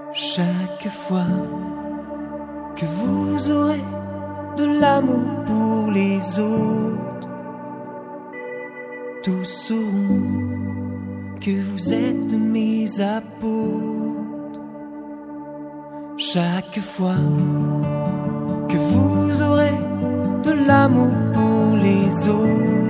Chaque fois que vous aurez de l'amour pour les autres, tous sauront que vous êtes mes apôtres. Chaque fois que vous aurez de l'amour pour les autres,